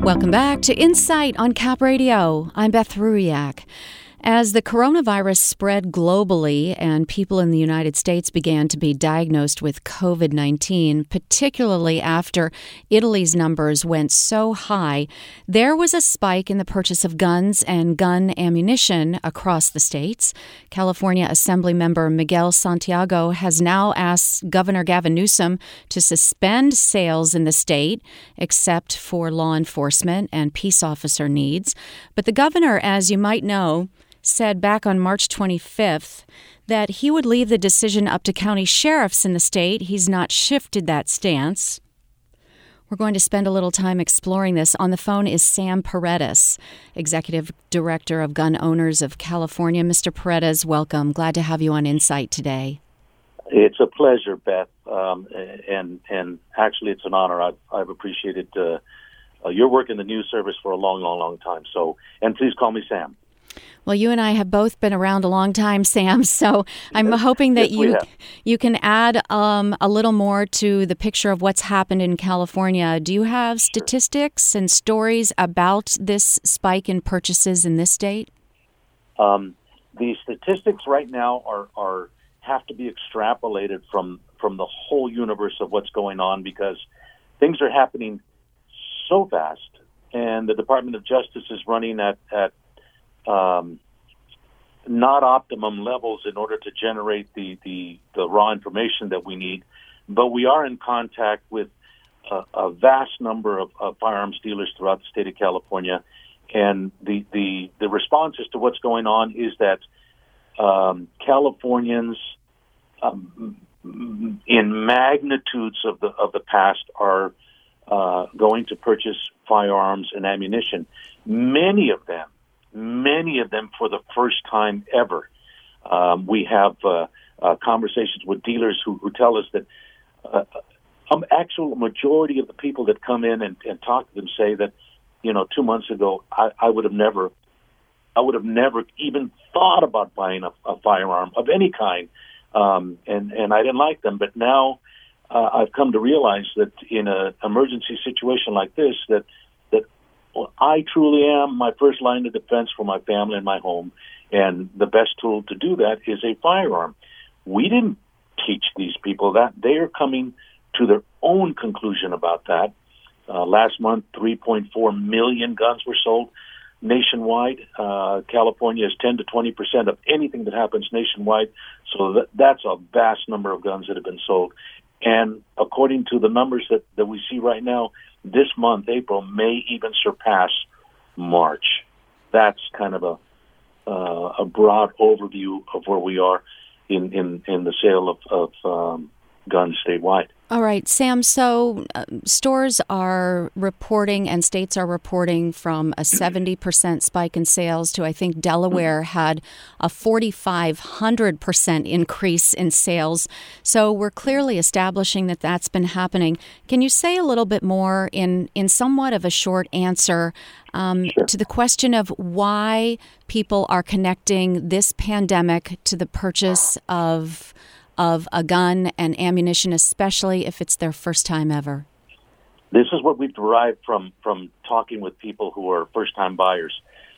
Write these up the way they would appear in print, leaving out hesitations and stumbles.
Welcome back to Insight on Cap Radio. I'm Beth Ruiak. As the coronavirus spread globally and people in the United States began to be diagnosed with COVID-19, particularly after Italy's numbers went so high, there was a spike in the purchase of guns and gun ammunition across the states. California Assemblymember Miguel Santiago has now asked Governor Gavin Newsom to suspend sales in the state, except for law enforcement and peace officer needs. But the governor, as you might know, said back on March 25th that he would leave the decision up to county sheriffs in the state. He's not shifted that stance. We're going to spend a little time exploring this. On the phone is Sam Paredes, Executive Director of Gun Owners of California. Mr. Paredes, welcome. Glad to have you on Insight today. It's a pleasure, Beth, and actually it's an honor. I've appreciated your work in the news service for a long time. So, and please call me Sam. Well, you and I have both been around a long time, Sam, so I'm hoping that you can add a little more to the picture of what's happened in California. Do you have statistics and stories about this spike in purchases in this state? The statistics right now are have to be extrapolated from the whole universe of what's going on, because things are happening so fast, and the Department of Justice is running at not optimum levels in order to generate the raw information that we need. But we are in contact with a vast number of firearms dealers throughout the state of California. And the response as to what's going on is that Californians in magnitudes of the past are going to purchase firearms and ammunition. Many of them for the first time ever. We have conversations with dealers who tell us that actual majority of the people that come in and talk to them say that, 2 months ago, I would have never even thought about buying a firearm of any kind, and I didn't like them. But now I've come to realize that in an emergency situation like this, that I truly am my first line of defense for my family and my home, and the best tool to do that is a firearm. We didn't teach these people that. They are coming to their own conclusion about that. Last month, 3.4 million guns were sold nationwide. California is 10 to 20% of anything that happens nationwide, so that's a vast number of guns that have been sold. And according to the numbers that we see right now, this month, April, may even surpass March. That's kind of a broad overview of where we are in the sale of guns statewide. All right, Sam, so stores are reporting and states are reporting from a 70% spike in sales to, I think, Delaware had a 4,500% increase in sales. So we're clearly establishing that that's been happening. Can you say a little bit more in somewhat of a short answer to the question of why people are connecting this pandemic to the purchase of a gun and ammunition, especially if it's their first time ever? This is what we've derived from talking with people who are first-time buyers.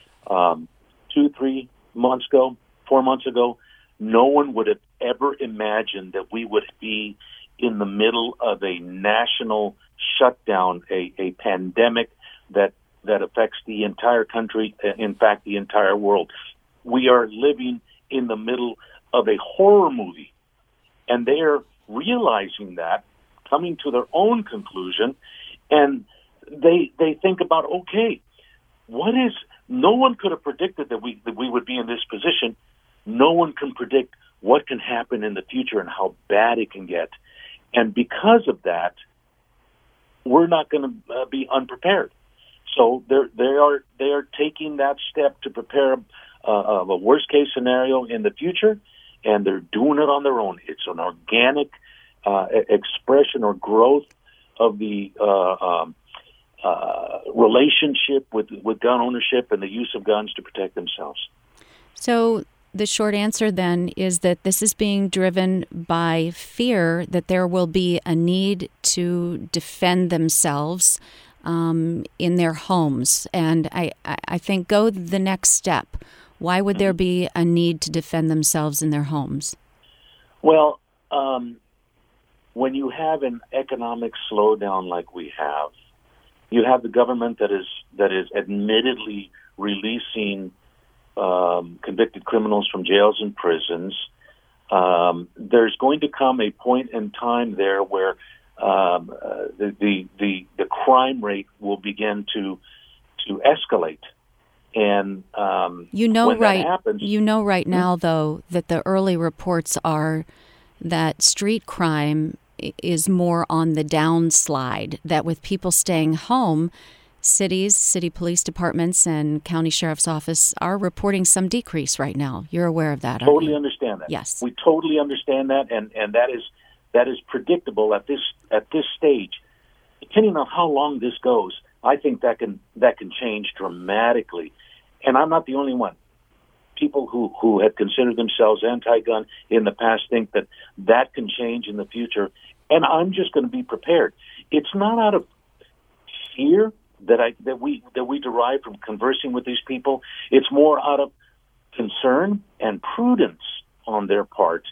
2-3 months ago, 4 months ago, no one would have ever imagined that we would be in the middle of a national shutdown, a pandemic that affects the entire country, in fact, the entire world. We are living in the middle of a horror movie. And they are realizing that, coming to their own conclusion, and they think about, okay, no one could have predicted that we would be in this position. No one can predict what can happen in the future and how bad it can get. And because of that, we're not going to be unprepared. So they are taking that step to prepare a worst case scenario in the future. And they're doing it on their own. It's an organic expression or growth of the relationship with gun ownership and the use of guns to protect themselves. So the short answer then is that this is being driven by fear that there will be a need to defend themselves in their homes. And I think go the next step. Why would there be a need to defend themselves in their homes? Well, when you have an economic slowdown like we have, you have the government that is admittedly releasing convicted criminals from jails and prisons. There's going to come a point in time there where the crime rate will begin to escalate, and when that happens, right now though that the early reports are that street crime is more on the downslide. That with people staying home, city police departments and county sheriff's office are reporting some decrease right now. You're aware of that, aren't you? Totally understand that. Yes, we totally understand that, and that is predictable at this stage. Depending on how long this goes, I think that can change dramatically. And I'm not the only one. People who have considered themselves anti-gun in the past think that can change in the future, and I'm just going to be prepared. It's not out of fear that we derive from conversing with these people. It's more out of concern and prudence on their part.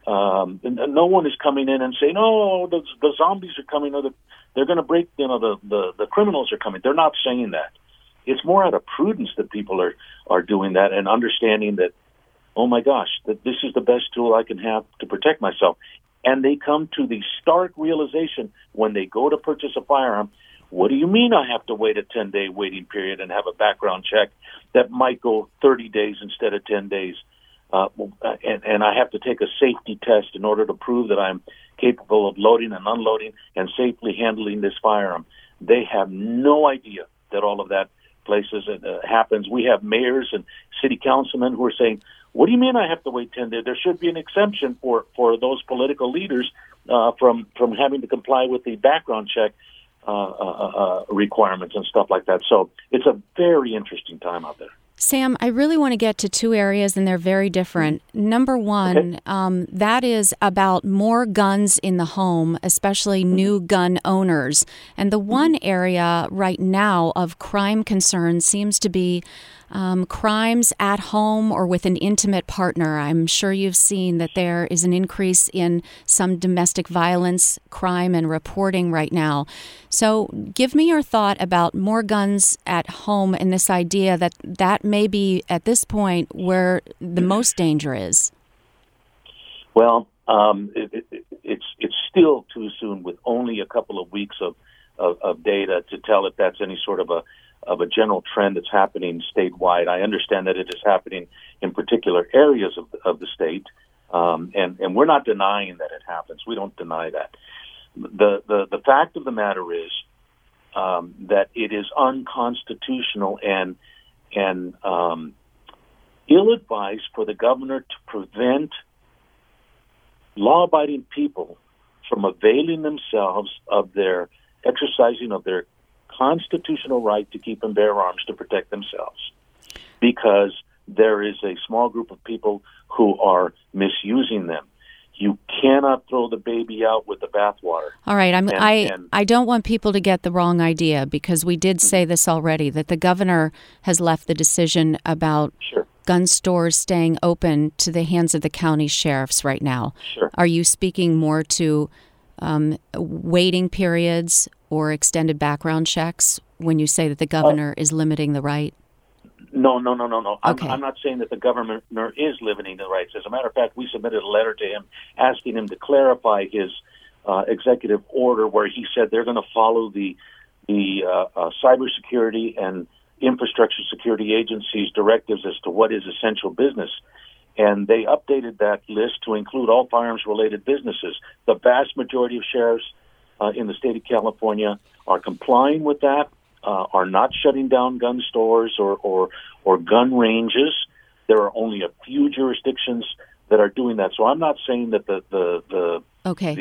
No one is coming in and saying, "Oh, the zombies are coming," or they're going to break. The criminals are coming. They're not saying that. It's more out of prudence that people are doing that and understanding that, oh my gosh, that this is the best tool I can have to protect myself. And they come to the stark realization when they go to purchase a firearm, what do you mean I have to wait a 10-day waiting period and have a background check that might go 30 days instead of 10 days? And I have to take a safety test in order to prove that I'm capable of loading and unloading and safely handling this firearm. They have no idea that all of that places happens. We have mayors and city councilmen who are saying, what do you mean I have to wait 10 days? There should be an exemption for those political leaders from having to comply with the background check requirements and stuff like that. So it's a very interesting time out there. Sam, I really want to get to two areas, and they're very different. Number one, that is about more guns in the home, especially new gun owners. And the one area right now of crime concern seems to be crimes at home or with an intimate partner. I'm sure you've seen that there is an increase in some domestic violence crime and reporting right now. So give me your thought about more guns at home and this idea that may be at this point where the most danger is. Well, it's still too soon with only a couple of weeks of data to tell if that's any sort of a general trend that's happening statewide. I understand that it is happening in particular areas of the state, and we're not denying that it happens. We don't deny that. The fact of the matter is that it is unconstitutional and ill-advised for the governor to prevent law-abiding people from availing themselves of their exercising of their constitutional right to keep and bear arms to protect themselves, because there is a small group of people who are misusing them. You cannot throw the baby out with the bathwater. All right, I don't want people to get the wrong idea, because we did say this already, that the governor has left the decision about gun stores staying open to the hands of the county sheriffs right now. Sure. Are you speaking more to waiting periods or extended background checks when you say that the governor is limiting the right? No. Okay. I'm not saying that the governor is limiting the rights. As a matter of fact, we submitted a letter to him asking him to clarify his executive order where he said they're going to follow the cybersecurity and infrastructure security agencies' directives as to what is essential business. And they updated that list to include all firearms-related businesses. The vast majority of sheriffs in the state of California are complying with that, are not shutting down gun stores or gun ranges. There are only a few jurisdictions that are doing that. So I'm not saying that the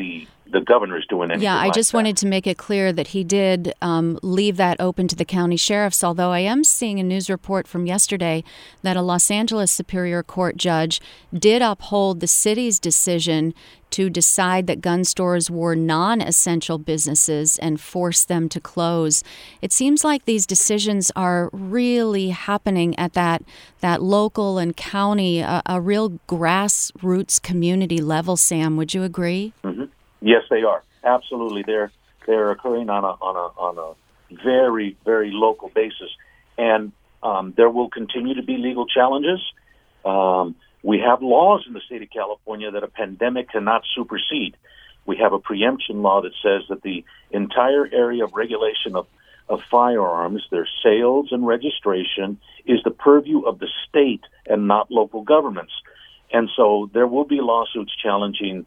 the governor is doing anything. Yeah, I like just that. wanted to make it clear that he did leave that open to the county sheriffs, although I am seeing a news report from yesterday that a Los Angeles Superior Court judge did uphold the city's decision to decide that gun stores were non-essential businesses and force them to close. It seems like these decisions are really happening at that local and county, a real grassroots community level, Sam. Would you agree? Mm-hmm. Yes, they are. Absolutely. They're occurring on a very, very local basis. And there will continue to be legal challenges. We have laws in the state of California that a pandemic cannot supersede. We have a preemption law that says that the entire area of regulation of firearms, their sales and registration, is the purview of the state and not local governments. And so there will be lawsuits challenging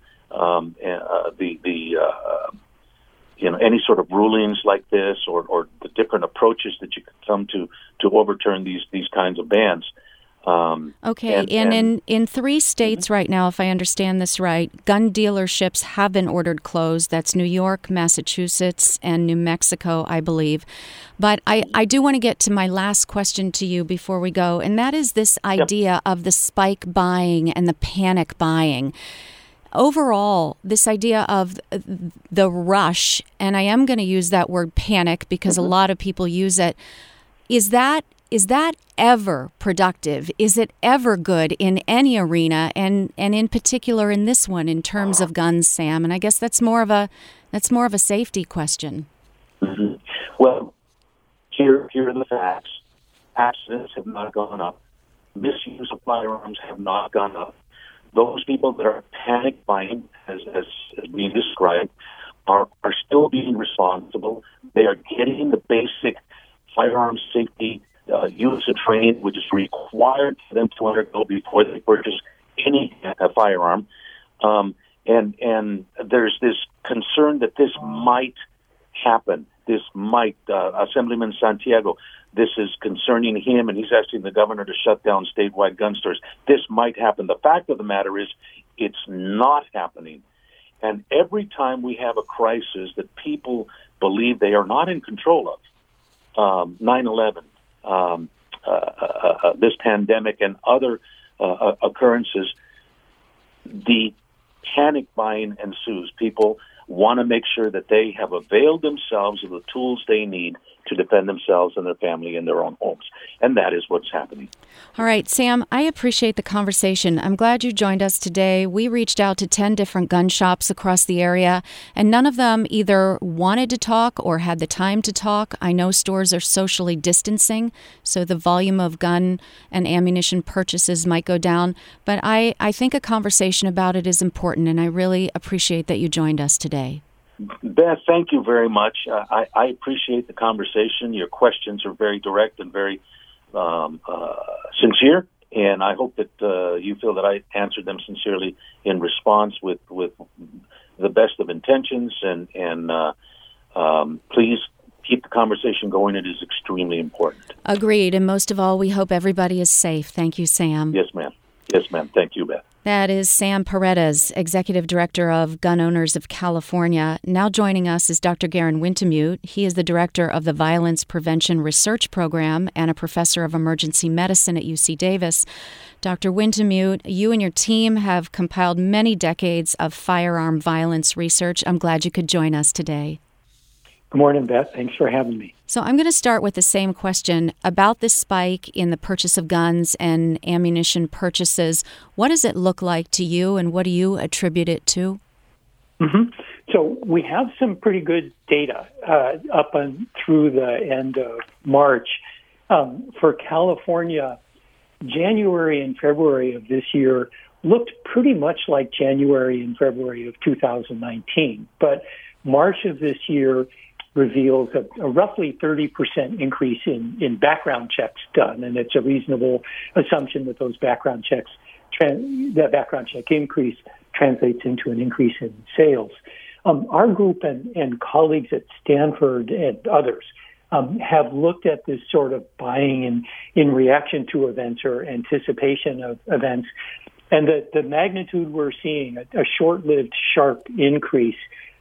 any sort of rulings like this, or the different approaches that you could come to overturn these kinds of bans. Okay, and in 3 states right now, if I understand this right, gun dealerships have been ordered closed. That's New York, Massachusetts, and New Mexico, I believe. But I do want to get to my last question to you before we go, and that is this idea of the spike buying and the panic buying. Overall, this idea of the rush, and I am going to use that word panic because a lot of people use it, is that ever productive? Is it ever good in any arena, and in particular in this one in terms of guns, Sam? And I guess that's more of a safety question. Mm-hmm. Well, here are the facts. Accidents have not gone up. Misuse of firearms have not gone up. Those people that are panic buying, as being described, are still being responsible. They are getting the basic firearm safety use and training, which is required for them to undergo before they purchase any firearm. And there's this concern that this might happen. This might, Assemblyman Santiago, this is concerning him, and he's asking the governor to shut down statewide gun stores. This might happen. The fact of the matter is, it's not happening. And every time we have a crisis that people believe they are not in control of, 9/11, this pandemic, and other occurrences, the panic buying ensues. People want to make sure that they have availed themselves of the tools they need to defend themselves and their family in their own homes. And that is what's happening. All right, Sam, I appreciate the conversation. I'm glad you joined us today. We reached out to 10 different gun shops across the area, and none of them either wanted to talk or had the time to talk. I know stores are socially distancing, so the volume of gun and ammunition purchases might go down. But I think a conversation about it is important, and I really appreciate that you joined us today. Beth, thank you very much. I appreciate the conversation. Your questions are very direct and very sincere, and I hope that you feel that I answered them sincerely in response with the best of intentions. And please keep the conversation going. It is extremely important. Agreed. And most of all, we hope everybody is safe. Thank you, Sam. Yes, ma'am. Yes, ma'am. Thank you, Beth. That is Sam Paredes, Executive Director of Gun Owners of California. Now joining us is Dr. Garen Wintemute. He is the Director of the Violence Prevention Research Program and a Professor of Emergency Medicine at UC Davis. Dr. Wintemute, you and your team have compiled many decades of firearm violence research. I'm glad you could join us today. Good morning, Beth. Thanks for having me. So I'm going to start with the same question about this spike in the purchase of guns and ammunition purchases. What does it look like to you, and what do you attribute it to? Mm-hmm. So we have some pretty good data up through the end of March. For California, January and February of this year looked pretty much like January and February of 2019. But March of this year reveals a roughly 30% increase in background checks done, and it's a reasonable assumption that those background checks, that background check increase translates into an increase in sales. Our group and colleagues at Stanford and others have looked at this sort of buying in reaction to events or anticipation of events, and the magnitude we're seeing, a short-lived sharp increase,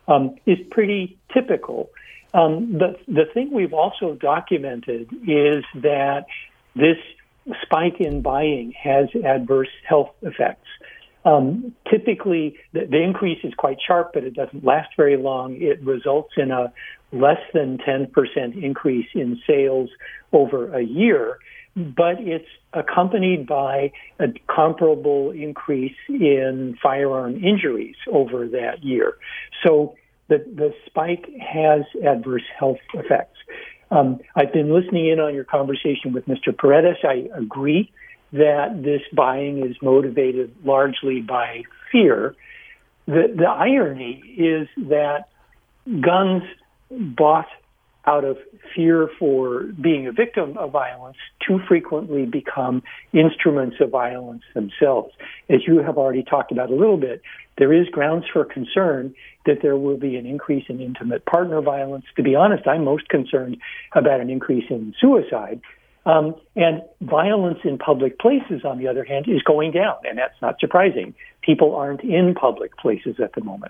is pretty typical. The thing we've also documented is that this spike in buying has adverse health effects. Typically, the increase is quite sharp, but it doesn't last very long. It results in a less than 10% increase in sales over a year, but it's accompanied by a comparable increase in firearm injuries over that year. So the spike has adverse health effects. I've been listening in on your conversation with Mr. Paredes. I agree that this buying is motivated largely by fear. The irony is that guns bought out of fear for being a victim of violence too frequently become instruments of violence themselves. As you have already talked about a little bit, there is grounds for concern that there will be an increase in intimate partner violence. To be honest, I'm most concerned about an increase in suicide. And violence in public places, on the other hand, is going down, and that's not surprising. People aren't in public places at the moment.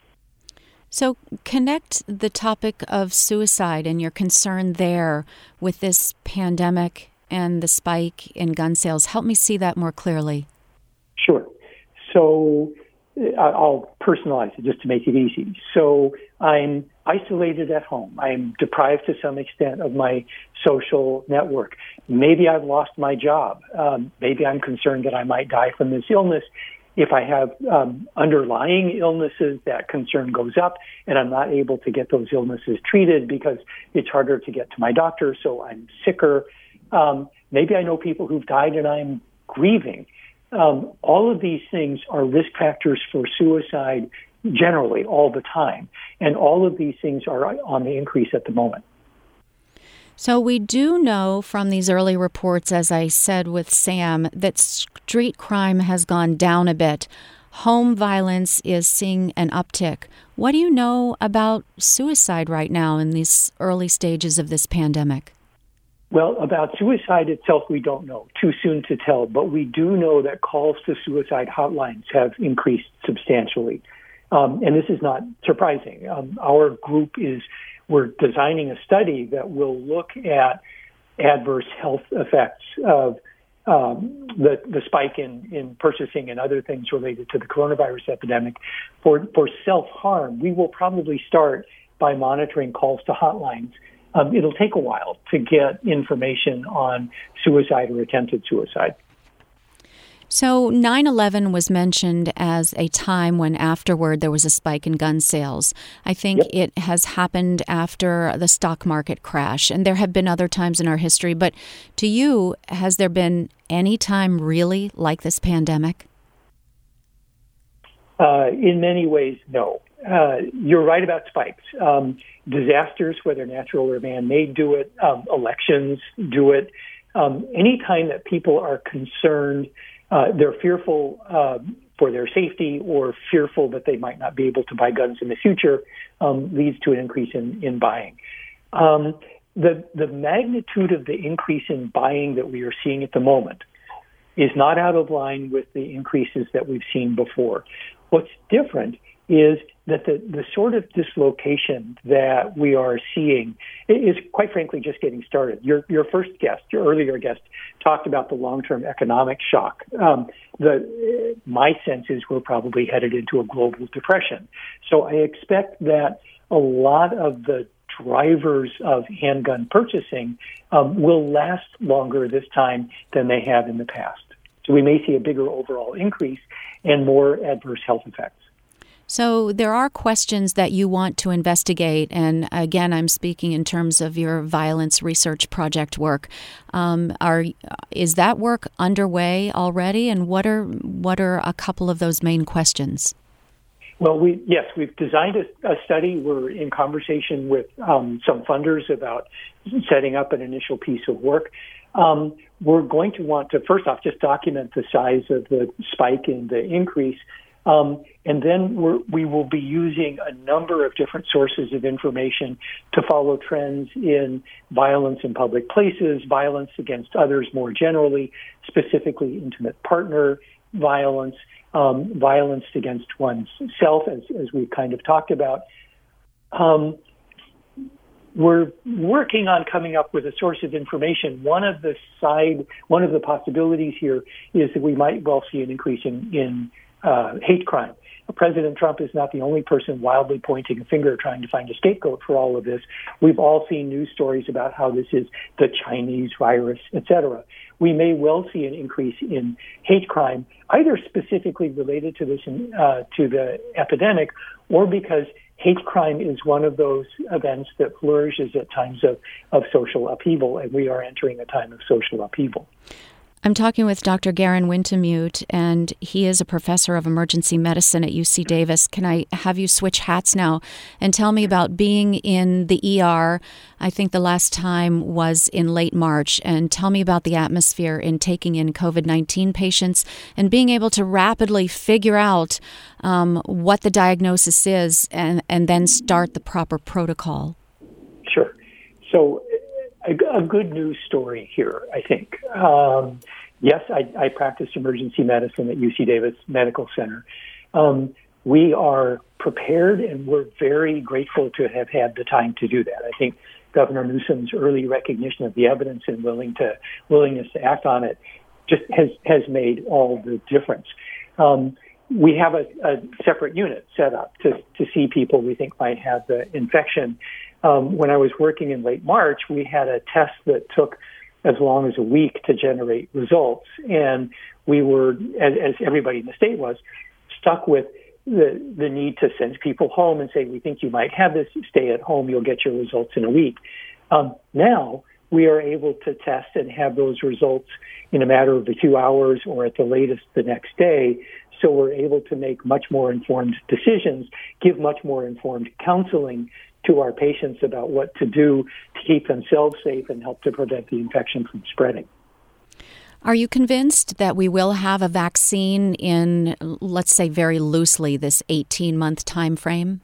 So connect the topic of suicide and your concern there with this pandemic and the spike in gun sales. Help me see that more clearly. Sure. So I'll personalize it just to make it easy. So I'm isolated at home. I'm deprived to some extent of my social network. Maybe I've lost my job. Maybe I'm concerned that I might die from this illness. If I have underlying illnesses, that concern goes up, and I'm not able to get those illnesses treated because it's harder to get to my doctor, so I'm sicker. Maybe I know people who've died and I'm grieving. All of these things are risk factors for suicide generally all the time, and all of these things are on the increase at the moment. So we do know from these early reports, as I said with Sam, that street crime has gone down a bit. Home violence is seeing an uptick. What do you know about suicide right now in these early stages of this pandemic? Well, about suicide itself, we don't know. Too soon to tell. But we do know that calls to suicide hotlines have increased substantially. And this is not surprising. Our group we're designing a study that will look at adverse health effects of the spike in purchasing and other things related to the coronavirus epidemic. For self-harm, we will probably start by monitoring calls to hotlines. It'll take a while to get information on suicide or attempted suicide. So 9/11 was mentioned as a time when afterward there was a spike in gun sales. I think It has happened after the stock market crash, and there have been other times in our history. But to you, has there been any time really like this pandemic? In many ways, no. You're right about spikes. Disasters, whether natural or man-made, do it. Elections do it. Any time that people are concerned, they're fearful for their safety or fearful that they might not be able to buy guns in the future, leads to an increase in buying. The magnitude of the increase in buying that we are seeing at the moment is not out of line with the increases that we've seen before. What's different is that the sort of dislocation that we are seeing is, quite frankly, just getting started. Your earlier guest, talked about the long-term economic shock. My sense is we're probably headed into a global depression. So I expect that a lot of the drivers of handgun purchasing will last longer this time than they have in the past. So we may see a bigger overall increase and more adverse health effects. So there are questions that you want to investigate, and again, I'm speaking in terms of your violence research project work. Is that work underway already, and what are a couple of those main questions? Well, we've designed a study. We're in conversation with some funders about setting up an initial piece of work. We're going to want to, first off, just document the size of the spike in the increase. And then we will be using a number of different sources of information to follow trends in violence in public places, violence against others more generally, specifically intimate partner violence, violence against one's self, as we kind of talked about. We're working on coming up with a source of information. One of the possibilities here is that we might well see an increase in hate crime. President Trump is not the only person wildly pointing a finger trying to find a scapegoat for all of this. We've all seen news stories about how this is the Chinese virus, etc. We may well see an increase in hate crime, either specifically related to this to the epidemic, or because hate crime is one of those events that flourishes at times of social upheaval, and we are entering a time of social upheaval. I'm talking with Dr. Garen Wintemute, and he is a professor of emergency medicine at UC Davis. Can I have you switch hats now and tell me about being in the ER? I think the last time was in late March, and tell me about the atmosphere in taking in COVID-19 patients and being able to rapidly figure out what the diagnosis is and then start the proper protocol. Sure. So a good news story here, I think. Yes, I practiced emergency medicine at UC Davis Medical Center. We are prepared, and we're very grateful to have had the time to do that. I think Governor Newsom's early recognition of the evidence and willingness to act on it just has made all the difference. We have a separate unit set up to see people we think might have the infection. When I was working in late March, we had a test that took as long as a week to generate results. And we were, as everybody in the state was, stuck with the need to send people home and say, we think you might have this, stay at home, you'll get your results in a week. Now we are able to test and have those results in a matter of a few hours or at the latest the next day. So we're able to make much more informed decisions, give much more informed counseling to our patients about what to do to keep themselves safe and help to prevent the infection from spreading. Are you convinced that we will have a vaccine in, let's say very loosely, this 18-month time frame?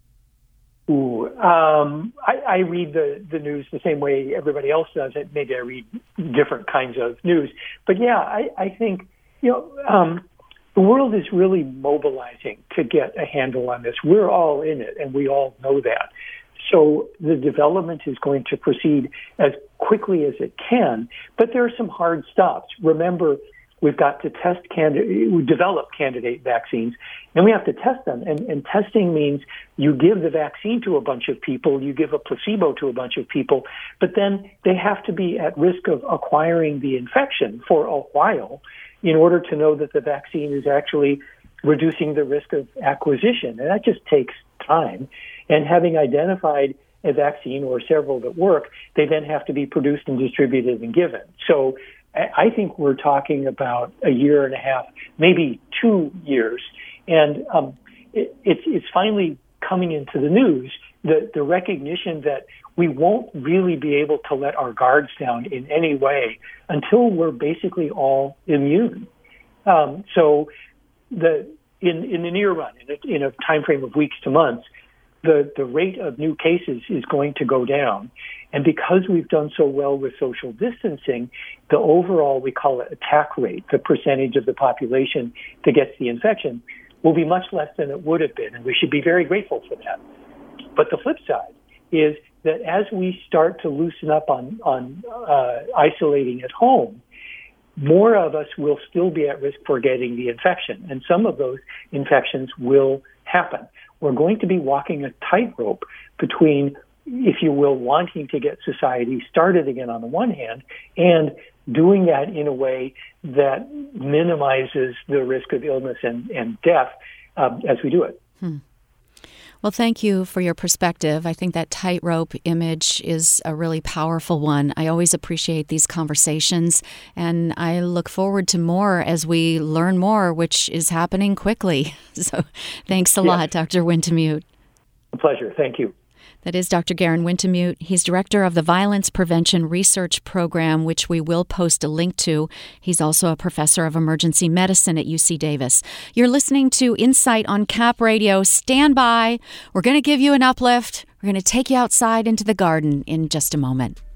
I read the news the same way everybody else does. Maybe I read different kinds of news. But yeah, I think, the world is really mobilizing to get a handle on this. We're all in it, and we all know that. So the development is going to proceed as quickly as it can, but there are some hard stops. Remember, we've got to develop candidate vaccines, and we have to test them. And testing means you give the vaccine to a bunch of people, you give a placebo to a bunch of people, but then they have to be at risk of acquiring the infection for a while in order to know that the vaccine is actually reducing the risk of acquisition. And that just takes time. And having identified a vaccine or several that work, they then have to be produced and distributed and given. So I think we're talking about a year and a half, maybe 2 years. And it's finally coming into the news, the recognition that we won't really be able to let our guards down in any way until we're basically all immune. So in the near run, in a time frame of weeks to months, the rate of new cases is going to go down. And because we've done so well with social distancing, the overall, we call it attack rate, the percentage of the population that gets the infection, will be much less than it would have been. And we should be very grateful for that. But the flip side is that as we start to loosen up on isolating at home, more of us will still be at risk for getting the infection. And some of those infections will happen. We're going to be walking a tightrope between, if you will, wanting to get society started again on the one hand, and doing that in a way that minimizes the risk of illness and death as we do it. Well, thank you for your perspective. I think that tightrope image is a really powerful one. I always appreciate these conversations, and I look forward to more as we learn more, which is happening quickly. So thanks a lot, Dr. Wintemute. A pleasure. Thank you. That is Dr. Garen Wintemute. He's director of the Violence Prevention Research Program, which we will post a link to. He's also a professor of emergency medicine at UC Davis. You're listening to Insight on Cap Radio. Stand by. We're going to give you an uplift. We're going to take you outside into the garden in just a moment.